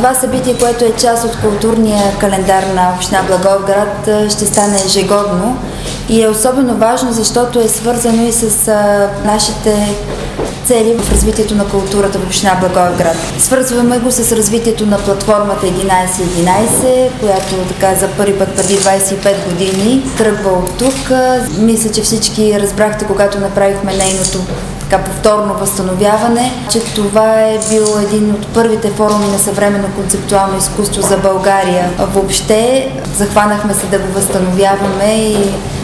Това събитие, което е част от културния календар на община Благоевград, ще стане ежегодно и е особено важно, защото е свързано и с нашите цели в развитието на културата в община Благоевград. Свързваме го с развитието на платформата 1111, която така за първи път преди 25 години тръгва от тук. Мисля, че всички разбрахте, когато направихме нейното повторно възстановяване, че това е бил един от първите форуми на съвременно концептуално изкуство за България. Въобще захванахме се да го възстановяваме и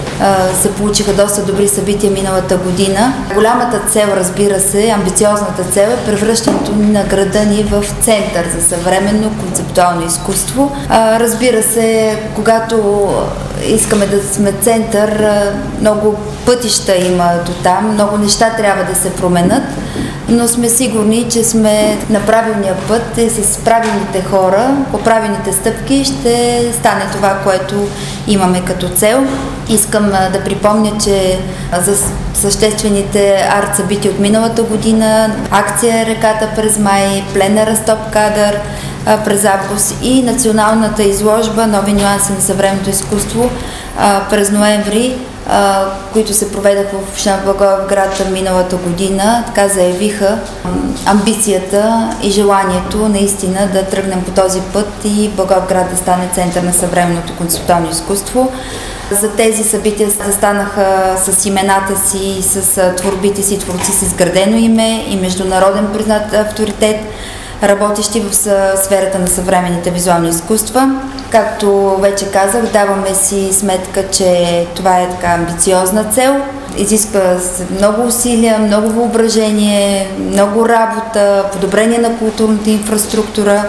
се получиха доста добри събития миналата година. Голямата цел, разбира се, амбициозната цел е превръщането на града ни в център за съвременно концептуално изкуство. Разбира се, когато искаме да сме център, много пътища има до там, много неща трябва да се променят, но сме сигурни, че сме на правилния път и с правилните хора, по правилните стъпки ще стане това, което имаме като цел. Искам да припомня, че за съществените арт-събития от миналата година, акция Реката през май, пленера Стоп кадър през август и националната изложба Нови нюанси на съвременното изкуство през ноември, които се проведаха в община Благоевград миналата година, така заявиха амбицията и желанието наистина да тръгнем по този път и Благоевград да стане център на съвременното концептуално изкуство. За тези събития застанаха с имената си, с творбите си, творци с изградено име и международен признат авторитет, работещи в сферата на съвременните визуални изкуства. Както вече казах, даваме си сметка, че това е така амбициозна цел. Изисква много усилия, много въображение, много работа, подобрение на културната инфраструктура,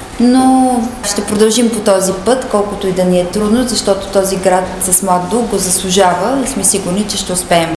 но ще продължим по този път, колкото и да ни е трудно, защото този град с млад дух го заслужава и сме сигурни, че ще успеем.